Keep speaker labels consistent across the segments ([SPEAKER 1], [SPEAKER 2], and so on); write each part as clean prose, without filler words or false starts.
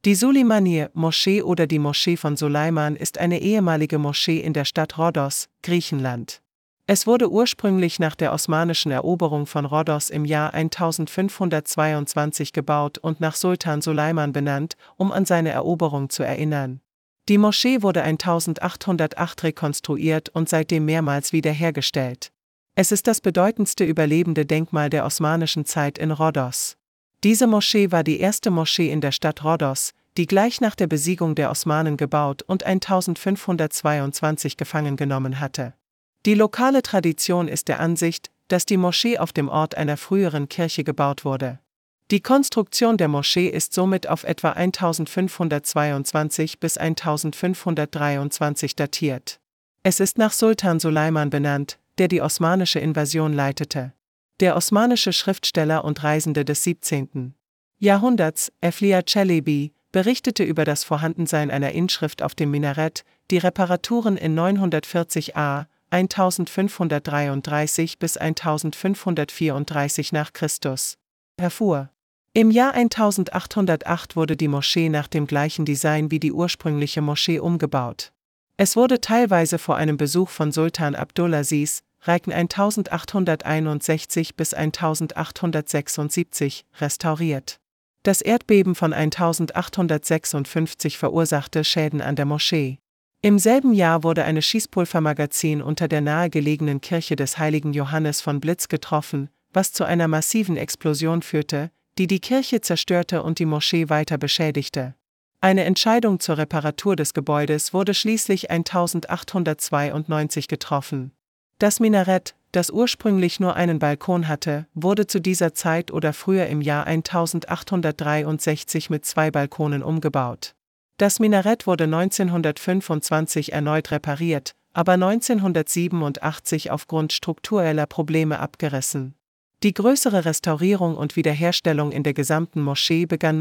[SPEAKER 1] Die Süleymaniye-Moschee oder die Moschee von Suleiman ist eine ehemalige Moschee in der Stadt Rhodos, Griechenland. Es wurde ursprünglich nach der osmanischen Eroberung von Rhodos im Jahr 1522 gebaut und nach Sultan Suleiman benannt, um an seine Eroberung zu erinnern. Die Moschee wurde 1808 rekonstruiert und seitdem mehrmals wiederhergestellt. Es ist das bedeutendste überlebende Denkmal der osmanischen Zeit in Rhodos. Diese Moschee war die erste Moschee in der Stadt Rhodos, die gleich nach der Besiegung der Osmanen gebaut und 1522 gefangen genommen hatte. Die lokale Tradition ist der Ansicht, dass die Moschee auf dem Ort einer früheren Kirche gebaut wurde. Die Konstruktion der Moschee ist somit auf etwa 1522 bis 1523 datiert. Es ist nach Sultan Suleiman benannt, der die osmanische Invasion leitete. Der osmanische Schriftsteller und Reisende des 17. Jahrhunderts, Evliya Çelebi, berichtete über das Vorhandensein einer Inschrift auf dem Minarett, die Reparaturen in 940 a. 1533 bis 1534 nach Christus herfuhr. Im Jahr 1808 wurde die Moschee nach dem gleichen Design wie die ursprüngliche Moschee umgebaut. Es wurde teilweise vor einem Besuch von Sultan Abdulaziz, Reichen 1861 bis 1876, restauriert. Das Erdbeben von 1856 verursachte Schäden an der Moschee. Im selben Jahr wurde eine Schießpulvermagazin unter der nahegelegenen Kirche des heiligen Johannes von Blitz getroffen, was zu einer massiven Explosion führte, die die Kirche zerstörte und die Moschee weiter beschädigte. Eine Entscheidung zur Reparatur des Gebäudes wurde schließlich 1892 getroffen. Das Minarett, das ursprünglich nur einen Balkon hatte, wurde zu dieser Zeit oder früher im Jahr 1863 mit 2 Balkonen umgebaut. Das Minarett wurde 1925 erneut repariert, aber 1987 aufgrund struktureller Probleme abgerissen. Die größere Restaurierung und Wiederherstellung in der gesamten Moschee begann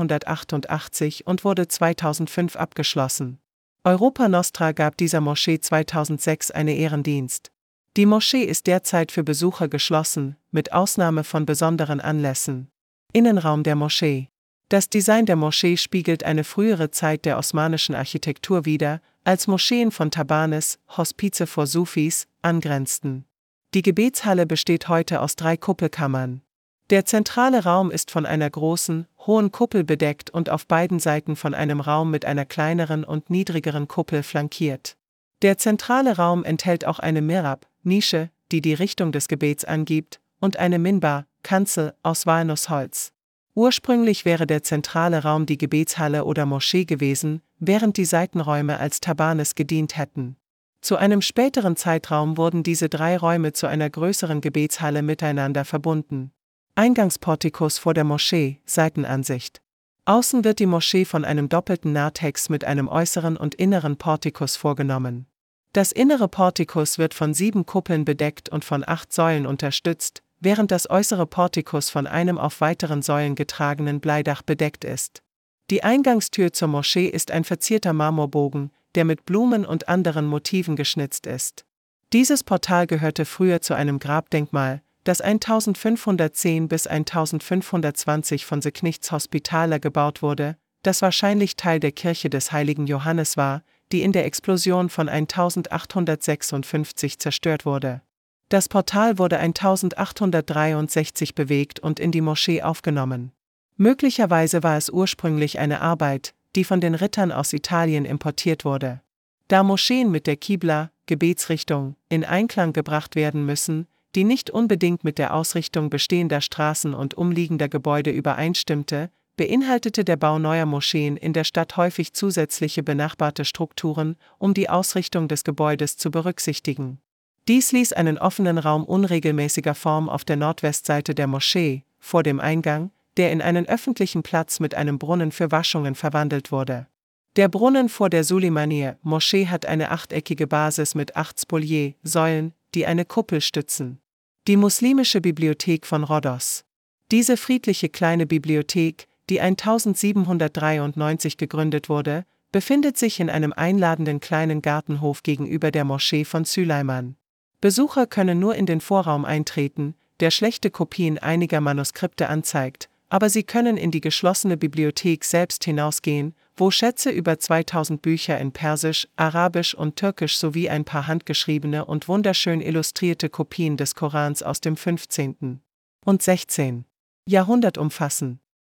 [SPEAKER 1] 1988 und wurde 2005 abgeschlossen. Europa Nostra gab dieser Moschee 2006 einen Ehrendienst. Die Moschee ist derzeit für Besucher geschlossen, mit Ausnahme von besonderen Anlässen. Innenraum der Moschee. Das Design der Moschee spiegelt eine frühere Zeit der osmanischen Architektur wider, als Moscheen von Tabanis, Hospize vor Sufis, angrenzten. Die Gebetshalle besteht heute aus 3 Kuppelkammern. Der zentrale Raum ist von einer großen, hohen Kuppel bedeckt und auf beiden Seiten von einem Raum mit einer kleineren und niedrigeren Kuppel flankiert. Der zentrale Raum enthält auch eine Mihrab, Nische, die die Richtung des Gebets angibt, und eine Minbar, Kanzel, aus Walnussholz. Ursprünglich wäre der zentrale Raum die Gebetshalle oder Moschee gewesen, während die Seitenräume als Tabanis gedient hätten. Zu einem späteren Zeitraum wurden diese 3 Räume zu einer größeren Gebetshalle miteinander verbunden. Eingangsportikus vor der Moschee, Seitenansicht. Außen wird die Moschee von einem doppelten Narthex mit einem äußeren und inneren Portikus vorgenommen. Das innere Portikus wird von 7 Kuppeln bedeckt und von 8 Säulen unterstützt, während das äußere Portikus von einem auf weiteren Säulen getragenen Bleidach bedeckt ist. Die Eingangstür zur Moschee ist ein verzierter Marmorbogen, der mit Blumen und anderen Motiven geschnitzt ist. Dieses Portal gehörte früher zu einem Grabdenkmal, das 1510 bis 1520 von Seknichts Hospitaler gebaut wurde, das wahrscheinlich Teil der Kirche des heiligen Johannes war, die in der Explosion von 1856 zerstört wurde. Das Portal wurde 1863 bewegt und in die Moschee aufgenommen. Möglicherweise war es ursprünglich eine Arbeit, die von den Rittern aus Italien importiert wurde. Da Moscheen mit der Qibla, Gebetsrichtung, in Einklang gebracht werden müssen, die nicht unbedingt mit der Ausrichtung bestehender Straßen und umliegender Gebäude übereinstimmte, beinhaltete der Bau neuer Moscheen in der Stadt häufig zusätzliche benachbarte Strukturen, um die Ausrichtung des Gebäudes zu berücksichtigen. Dies ließ einen offenen Raum unregelmäßiger Form auf der Nordwestseite der Moschee, vor dem Eingang, der in einen öffentlichen Platz mit einem Brunnen für Waschungen verwandelt wurde. Der Brunnen vor der Süleymaniye-Moschee hat eine achteckige Basis mit 8 Spolier-Säulen, die eine Kuppel stützen. Die muslimische Bibliothek von Rhodos. Diese friedliche kleine Bibliothek, die 1793 gegründet wurde, befindet sich in einem einladenden kleinen Gartenhof gegenüber der Moschee von Süleyman. Besucher können nur in den Vorraum eintreten, der schlechte Kopien einiger Manuskripte anzeigt, Aber sie können in die geschlossene Bibliothek selbst hinausgehen, wo Schätze über 2000 Bücher in Persisch, Arabisch und Türkisch sowie ein paar handgeschriebene und wunderschön illustrierte Kopien des Korans aus dem 15. und 16. Jahrhundert umfassen.